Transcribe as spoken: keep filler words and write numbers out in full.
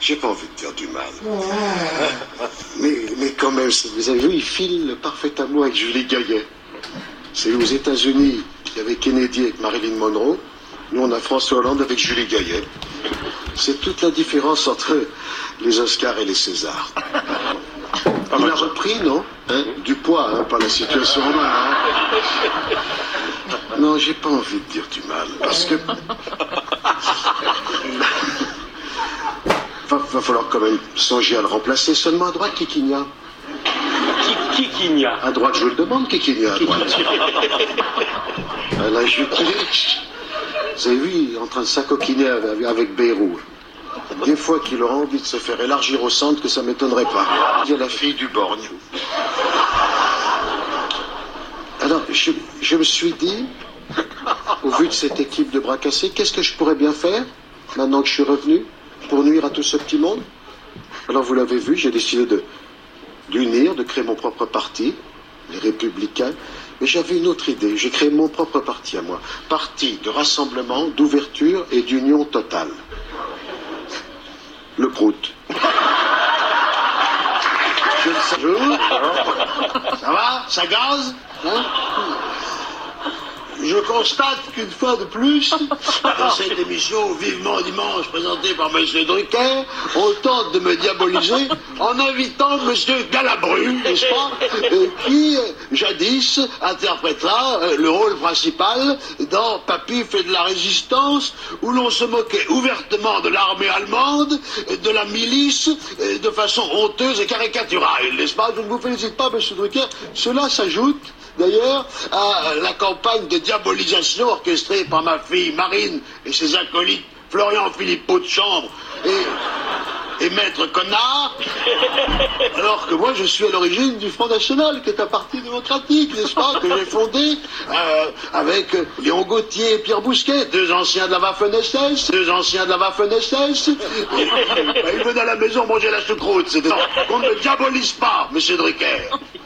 j'ai pas envie de dire du mal. mais, mais quand même, vous avez vu, il file le parfait amour avec Julie Gaillet. C'est aux États-Unis, il y avait Kennedy avec Marilyn Monroe. Nous, on a François Hollande avec Julie Gaillet. C'est toute la différence entre les Oscars et les Césars. Il a repris, non hein? Du poids, hein, pas la situation en main. Hein? Non, j'ai pas envie de dire du mal, parce que... va, va falloir quand même songer à le remplacer. Seulement à droite, Kikinia. Qui, Kikinia. À droite, je vous le demande, Kikinia, à droite. Là, je... Vous avez vu, il est en train de s'acoquiner avec, avec Bayrou. Des fois qu'il aura envie de se faire élargir au centre, que ça ne m'étonnerait pas. Il y a la fille du Borgne. Alors, je, je me suis dit, au vu de cette équipe de bras cassés, qu'est-ce que je pourrais bien faire, maintenant que je suis revenu, pour nuire à tout ce petit monde? Alors, vous l'avez vu, j'ai décidé de d'unir, de créer mon propre parti, les Républicains. Mais j'avais une autre idée, j'ai créé mon propre parti à moi. Parti de rassemblement, d'ouverture et d'union totale. Le Prout. Je le sais. Ça va? Ça gaze? Hein? Je constate qu'une fois de plus, dans cette émission Vivement Dimanche présentée par M. Drucker, on tente de me diaboliser en invitant M. Galabru, n'est-ce pas, euh, qui, euh, jadis, interprétera euh, le rôle principal dans Papy fait de la résistance, où l'on se moquait ouvertement de l'armée allemande, de la milice, euh, de façon honteuse et caricaturale, n'est-ce pas? Je ne vous félicite pas, M. Drucker. Cela s'ajoute d'ailleurs à la campagne de diabolisation orchestrée par ma fille Marine et ses acolytes Florian Philippot de Chambre et, et Maître Connard, alors que moi je suis à l'origine du Front National, qui est un parti démocratique, n'est-ce pas, que j'ai fondé euh, avec Léon Gauthier et Pierre Bousquet, deux anciens de la Waffen-S S, deux anciens de la Waffen-S S. Ils venaient à la maison manger la choucroute, c'était ça. Qu'on ne diabolise pas, M. Drucker.